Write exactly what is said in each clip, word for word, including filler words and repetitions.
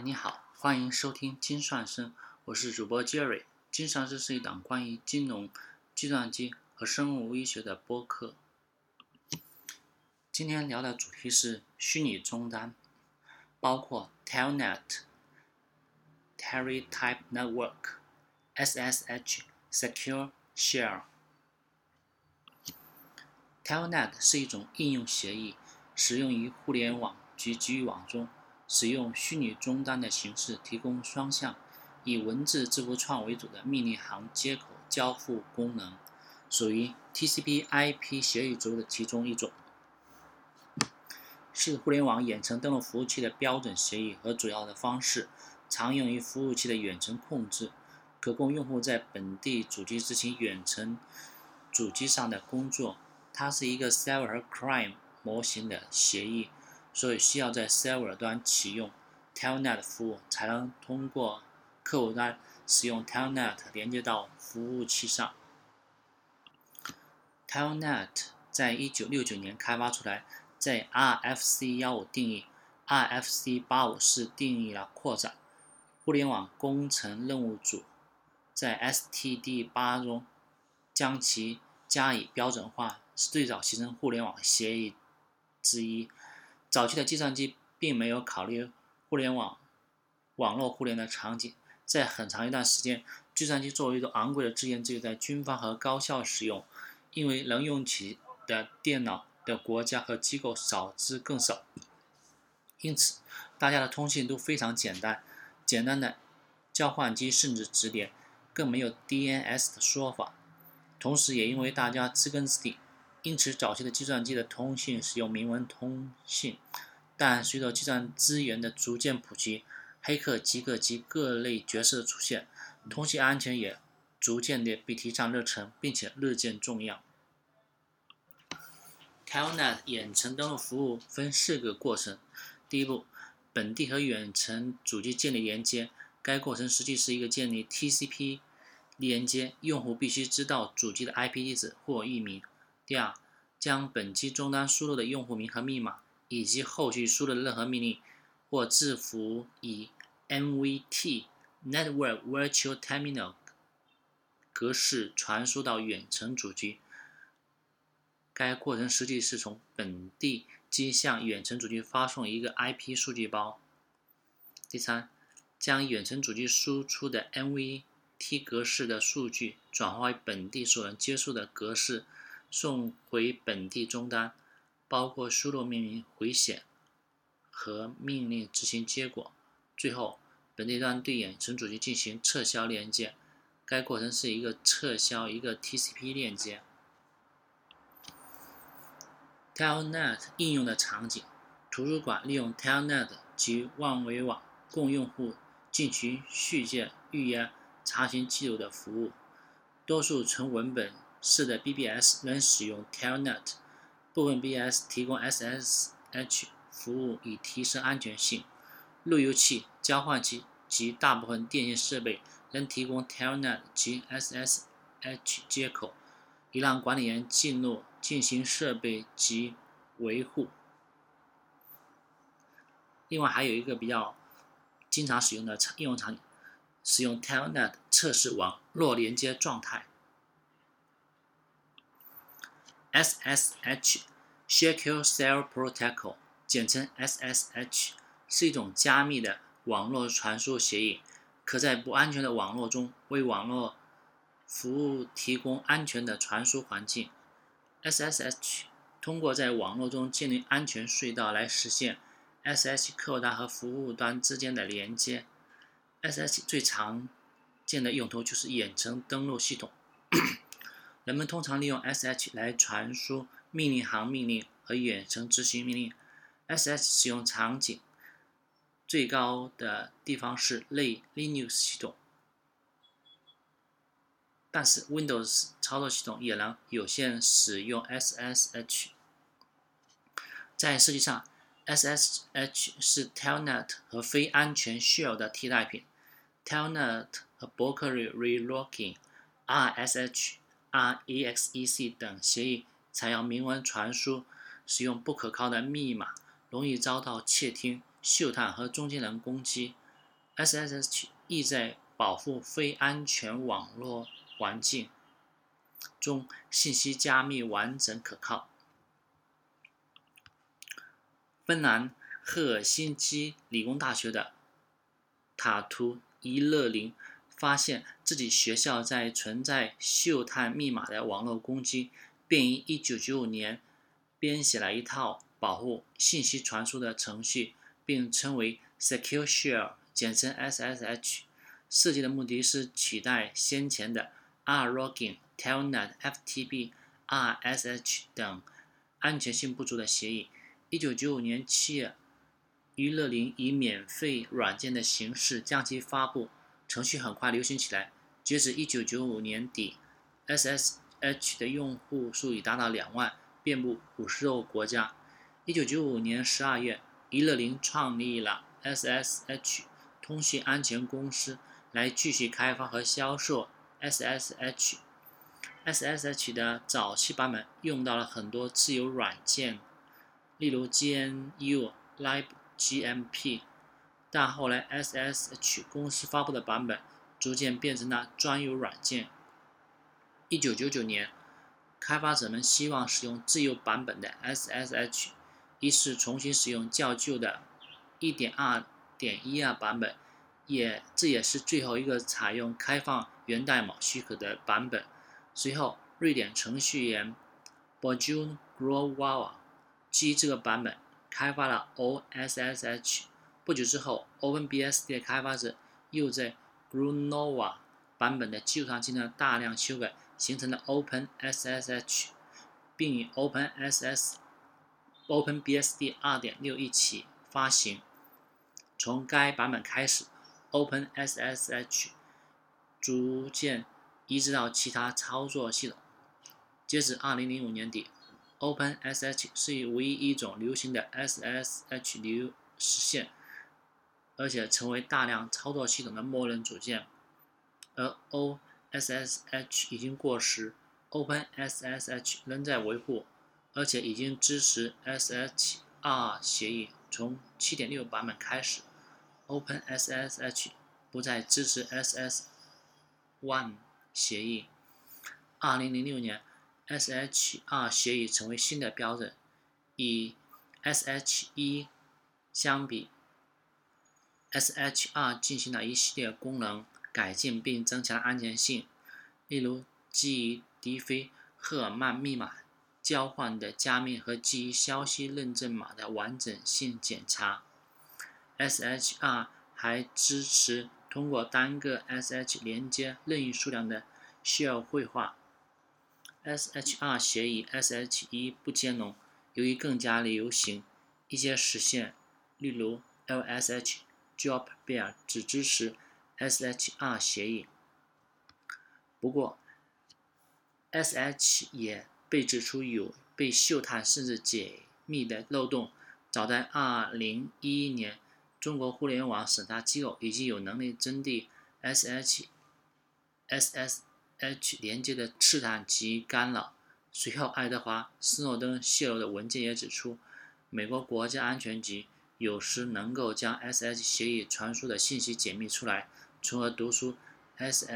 你好，欢迎收听金算声，我是主播 Jerry。金算声是一档关于金融、计算机和生物医学的播客。今天聊的主题是虚拟终端，包括 Telnet、Terry Type Network、S S H、Secure Share。Telnet 是一种应用协议，使用于互联网及局域网中，使用虚拟终端的形式提供双向以文字字符串为主的命令行接口交互功能，属于 T C P I P 协议轴的其中一种，是互联网远程登录服务器的标准协议和主要的方式，常用于服务器的远程控制，可供用户在本地主机执行远程主机上的工作。它是一个 server client 模型的协议，所以需要在 server 端启用 Telnet 服务，才能通过客户端使用 Telnet 连接到服务器上。Telnet 在一九六九年开发出来，在 R F C 十五定义 R F C 八五四定义了扩展。互联网工程任务组在 S T D 八中将其加以标准化，是最早形成互联网协议之一。早期的计算机并没有考虑互联网网络互联的场景，在很长一段时间，计算机作为一种昂贵的资源，只有在军方和高校使用，因为能用起的电脑的国家和机构少之更少，因此大家的通信都非常简单，简单的交换机甚至直连，更没有 D N S 的说法。同时也因为大家知根知底，因此早期的计算机的通信使用明文通信，但随着计算资源的逐渐普及，黑客、极客及各类角色的出现，通信安全也逐渐地被提上日程，并且日渐重要。Telnet 远程登录服务分四个过程。第一步，本地和远程主机建立连接，该过程实际是一个建立 T C P 连接，用户必须知道主机的 I P 地址或域名。第二，将本机终端输入的用户名和密码，以及后续输入的任何命令或字符以 N V T Network Virtual Terminal 格式传输到远程主机。该过程实际是从本地机向远程主机发送一个 I P 数据包。第三，将远程主机输出的 N V T 格式的数据转化为本地所能接受的格式，送回本地终端，包括输入命令回显和命令执行结果。最后，本地端对远程主机进行撤销连接，该过程是一个撤销一个 T C P 链接。Telnet 应用的场景：图书馆利用 Telnet 及万维网供用户进行续件、预约、查询记录的服务。多数纯文本式的 B B S 仍使用 Telnet， 部分 B B S 提供 S S H 服务以提升安全性。路由器、交换器及大部分电信设备仍提供 Telnet 及 S S H 接口，以让管理员进入进行设备及维护。另外还有一个比较经常使用的应用场景，使用 Telnet 测试网络连接状态。S S H Secure Share Protocol 简称 S S H 是一种加密的网络传输协议，可在不安全的网络中为网络服务提供安全的传输环境。S S H 通过在网络中建立安全隧道来实现 S S H 客户端和服务端之间的连接。S S H 最常见的用途就是远程登录系统，人们通常利用 S S H 来传输命令行命令和远程执行命令。S S H 使用场景最高的地方是类 Linux 系统，但是 Windows 操作系统也能有限使用 S S H。 在设计上， S S H 是 Telnet 和非安全 Shell 的替代品。 Telnet 和 Berkeley Relocking、R S H、R E X E C 等协议采用明文传输，使用不可靠的密码，容易遭到窃听、嗅探和中间人攻击。 S S H 意在保护非安全网络环境中信息加密完整可靠。芬兰赫尔辛基理工大学的塔图伊勒林发现自己学校在存在嗅探密码的网络攻击，便于一九九五年编写了一套保护信息传输的程序，并称为 Secure Shell， 简称 S S H。 设计的目的是取代先前的 R-Login、Telnet、F T P、R S H 等安全性不足的协议。一九九五年七月，于勒林以免费软件的形式将其发布，程序很快流行起来。截止一九九五年底 ，S S H 的用户数已达到两万，遍布五十多个国家。一九九五年十二月，于勒林创立了 S S H 通讯安全公司，来继续开发和销售 S S H。S S H 的早期版本用到了很多自由软件，例如 G N U、Lib、G M P， 但后来 S S H 公司发布的版本逐渐变成了专有软件。一九九九年，开发者们希望使用自由版本的 S S H， 于是重新使用较旧的 一点二点一二 版本，也这也是最后一个采用开放源代码许可的版本。随后，瑞典程序员 Björn Grönwall 基于这个版本开发了 O S S H。 不久之后， OpenBSD 的开发者又在 Grönwall 版本的基础上进行了大量修改，形成了 OpenSSH， 并与 OpenSS OpenBSD 二点六 一起发行。从该版本开始， OpenSSH 逐渐移植到其他操作系统。截止二零零五年底， OpenSSH 是唯一一种流行的 S S H 流实现，而且成为大量操作系统的默认组件。而 O S S H 已经过时， OpenSSH 仍在维护，而且已经支持 S H R 协议。从 七点六 版本开始， OpenSSH 不再支持 S S 一 协议。二零零六年， S H R 协议成为新的标准。与 S H 一 相比， S H R 进行了一系列功能改进并增强安全性，例如基于迪菲赫尔曼密码交换的加密和基于消息认证码的完整性检查。 S H R 还支持通过单个 S H 连接任意数量的 shell 绘画。 S H R 协议 S H 一 不兼容，由于更加流行，一些实现例如 L S H、Dropbear 只支持 S H R 协议。不过 S H 也被指出有被嗅探甚至解密的漏洞。早在二零一一年，中国互联网审查机构已经有能力针对 S H S S H 连接的试探及干扰。随后，爱德华·斯诺登泄露的文件也指出，美国国家安全局有时能够将 S H 协议传输的信息解密出来，从而读出 S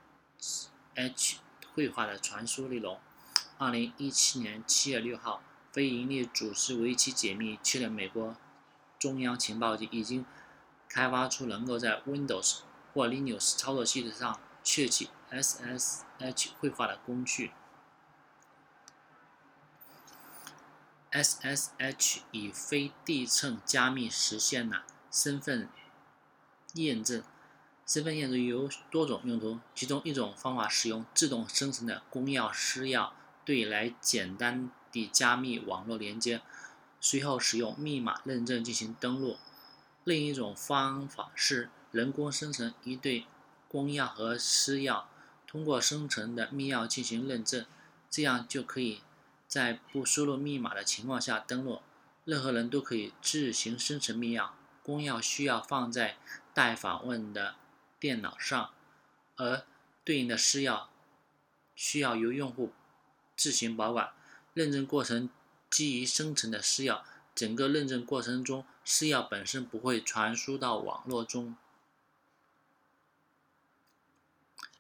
H 绘画的传输内容。二零一七年七月六号，非营利组织为其解密确认，美国中央情报局已经开发出能够在 Windows 或 Linux 操作系统上窃取 S S H 绘画的工具。S S H 以非对称加密实现了身份验证。身份验证有多种用途，其中一种方法使用自动生成的公钥私钥对来简单地加密网络连接，随后使用密码认证进行登录。另一种方法是人工生成一对公钥和私钥，通过生成的密钥进行认证，这样就可以在不输入密码的情况下登录。任何人都可以自行生成密钥，公钥需要放在待访问的电脑上，而对应的私钥需要由用户自行保管。认证过程基于生成的私钥，整个认证过程中私钥本身不会传输到网络中。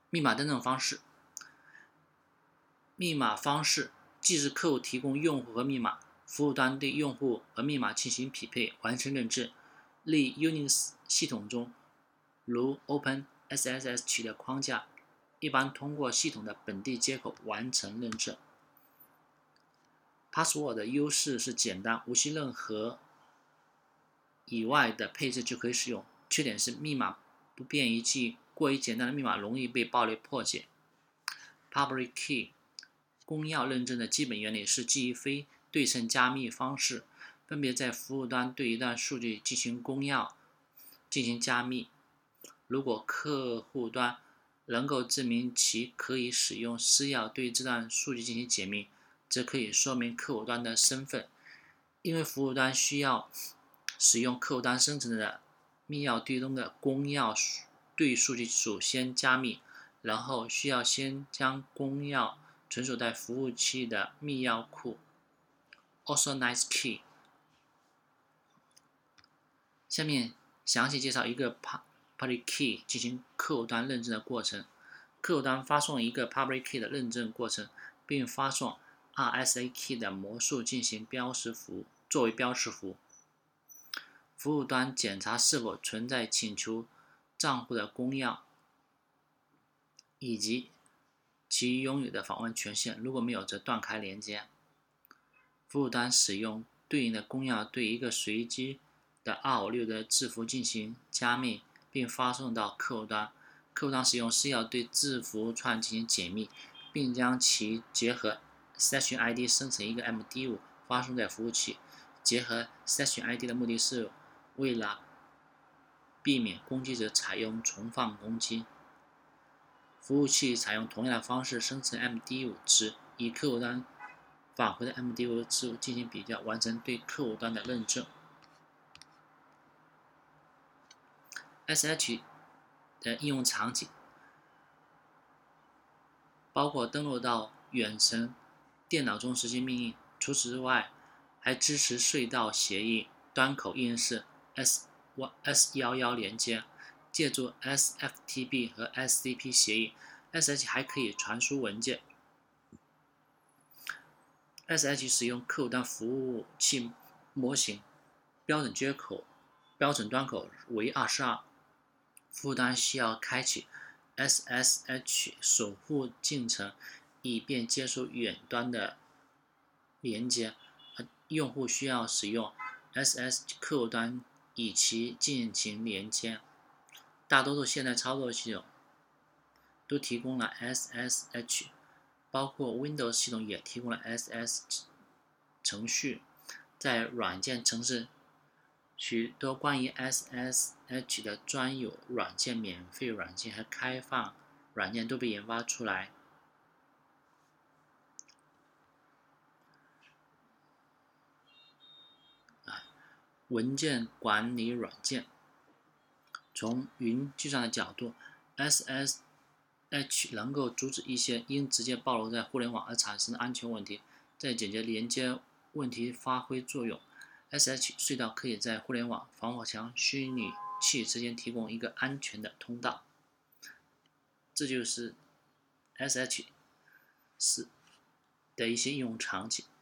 密码登录方式，密码方式既是客户提供用户和密码，服务端对用户和密码进行匹配，完成认证。例 Unix 系统中，如 OpenSSH 的框架，一般通过系统的本地接口完成认证。Password 的优势是简单，无需任何以外的配置就可以使用。缺点是密码不便于记忆，过于简单的密码容易被暴力破解。Public Key 公钥认证的基本原理是基于非对称加密方式，分别在服务端对一段数据进行公钥进行加密。如果客户端能够证明其可以使用私钥对这段数据进行解密，则可以说明客户端的身份。因为服务端需要使用客户端生成的密钥对中的公钥对数据首先加密，然后需要先将公钥存储在服务器的密钥库 Authorized Key。 下面详细介绍一个 Public Key 进行客户端认证的过程。客户端发送一个 Public Key 的认证过程，并发送 R S A Key 的模数进行标识符作为标识符。服务端检查是否存在请求账户的公钥以及其拥有的访问权限，如果没有则断开连接。服务端使用对应的公钥对一个随机的二五六的字符进行加密，并发送到客户端。客户端使用私钥对字符串进行解密，并将其结合 Session I D 生成一个 M D 五 发送在服务器。结合 Session I D 的目的是为了避免攻击者采用重放攻击。服务器采用同样的方式生成 M D 五 值，以客户端返回的 M D 五 值进行比较，完成对客户端的认证。S H 的应用场景包括登录到远程电脑中实行命令，除此之外，还支持隧道协议、端口映射、S 一一连接。借助 S F T P 和 S C P 协议 ，S H 还可以传输文件。S H 使用客户端服务器模型，标准接口标准端口为二十二，服务端需要开启 S S H 守护进程，以便接收远端的连接。用户需要使用 S S H 客户端以其进行连接。大多数现代操作系统都提供了 S S H， 包括 Windows 系统也提供了 S S H 程序。在软件程式，许多关于 S S H 的专有软件、免费软件和开放软件都被研发出来。文件管理软件。从云计算的角度 ，S S H 能够阻止一些因直接暴露在互联网而产生的安全问题，在解决连接问题发挥作用。S H 隧道可以在互联网、防火墙、虚拟器之间提供一个安全的通道。这就是 S H 的一些应用场景。